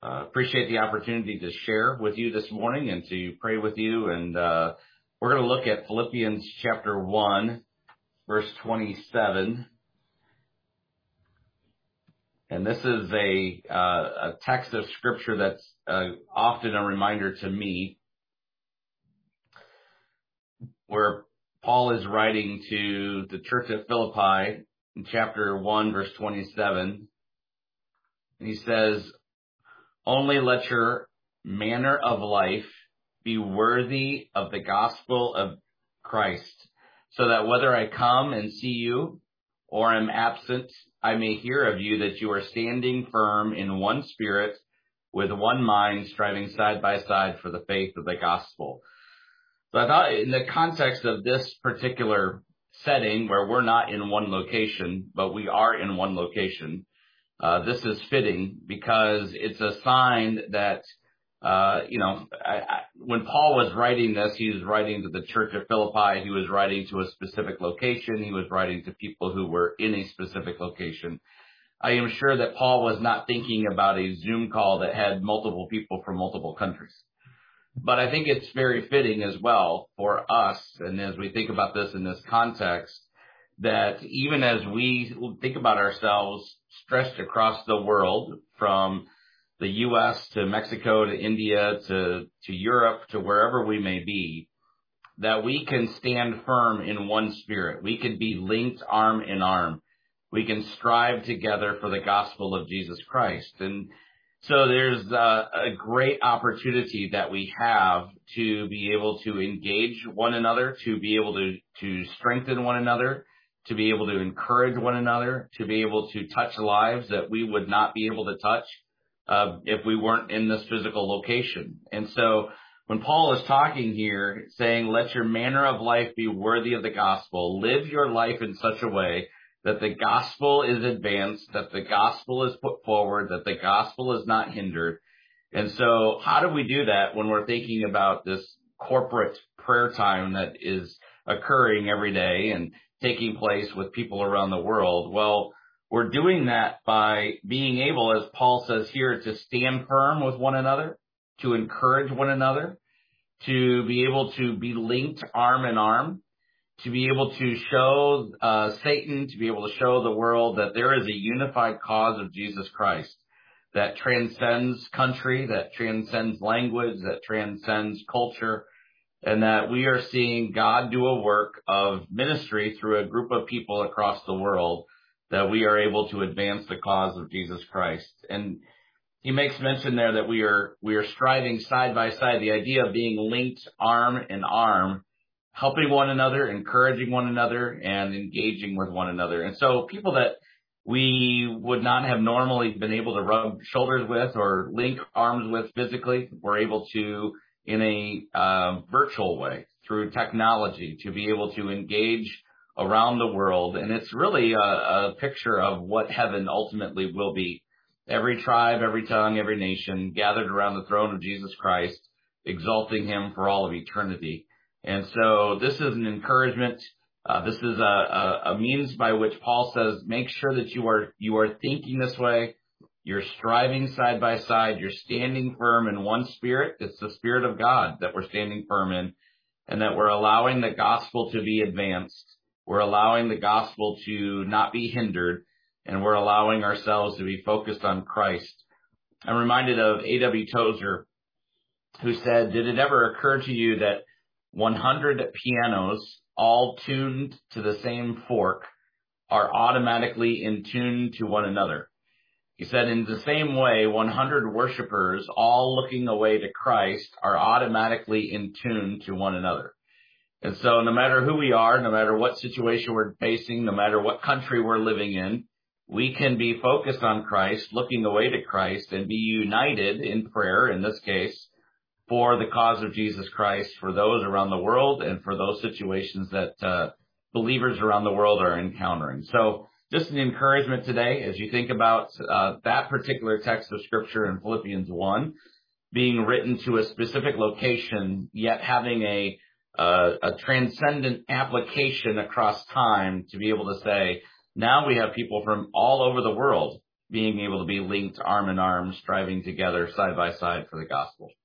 Appreciate the opportunity to share with you this morning and to pray with you. And we're going to look at Philippians chapter 1, verse 27. And this is a text of scripture that's often a reminder to me, where Paul is writing to the church at Philippi in chapter 1, verse 27. And he says, "Only let your manner of life be worthy of the gospel of Christ, so that whether I come and see you or am absent, I may hear of you that you are standing firm in one spirit, with one mind, striving side by side for the faith of the gospel." So I thought, in the context of this particular setting, where we're not in one location, but we are in one location, this is fitting, because it's a sign that, when Paul was writing this, he was writing to the church of Philippi. He was writing to a specific location. He was writing to people who were in a specific location. I am sure that Paul was not thinking about a Zoom call that had multiple people from multiple countries. But I think it's very fitting as well for us, and as we think about this in this context, that even as we think about ourselves stretched across the world, from the U.S. to Mexico to India to Europe to wherever we may be, that we can stand firm in one spirit. We can be linked arm in arm. We can strive together for the gospel of Jesus Christ. And so there's a great opportunity that we have to be able to engage one another, to be able to strengthen one another, to be able to encourage one another, to be able to touch lives that we would not be able to touch if we weren't in this physical location. And so when Paul is talking here, saying, let your manner of life be worthy of the gospel, live your life in such a way that the gospel is advanced, that the gospel is put forward, that the gospel is not hindered. And so how do we do that when we're thinking about this corporate prayer time that is occurring every day and taking place with people around the world? Well, we're doing that by being able, as Paul says here, to stand firm with one another, to encourage one another, to be able to be linked arm in arm, to be able to show Satan, to be able to show the world that there is a unified cause of Jesus Christ that transcends country, that transcends language, that transcends culture, and that we are seeing God do a work of ministry through a group of people across the world, that we are able to advance the cause of Jesus Christ. And he makes mention there that we are striving side by side, the idea of being linked arm in arm, helping one another, encouraging one another, and engaging with one another. And so people that we would not have normally been able to rub shoulders with or link arms with physically, we're able to, in a virtual way, through technology, to be able to engage around the world. And it's really a picture of what heaven ultimately will be. Every tribe, every tongue, every nation gathered around the throne of Jesus Christ, exalting him for all of eternity. And so this is an encouragement. This is a means by which Paul says, make sure that you are thinking this way. You're striving side by side. You're standing firm in one spirit. It's the Spirit of God that we're standing firm in, and that we're allowing the gospel to be advanced. We're allowing the gospel to not be hindered, and we're allowing ourselves to be focused on Christ. I'm reminded of A.W. Tozer, who said, did it ever occur to you that 100 pianos, all tuned to the same fork, are automatically in tune to one another? He said, in the same way, 100 worshipers, all looking away to Christ, are automatically in tune to one another. And so no matter who we are, no matter what situation we're facing, no matter what country we're living in, we can be focused on Christ, looking away to Christ, and be united in prayer, in this case, for the cause of Jesus Christ, for those around the world and for those situations that believers around the world are encountering. So just an encouragement today as you think about that particular text of Scripture in Philippians 1, being written to a specific location, yet having a transcendent application across time to be able to say, now we have people from all over the world being able to be linked arm in arm, striving together side by side for the gospel.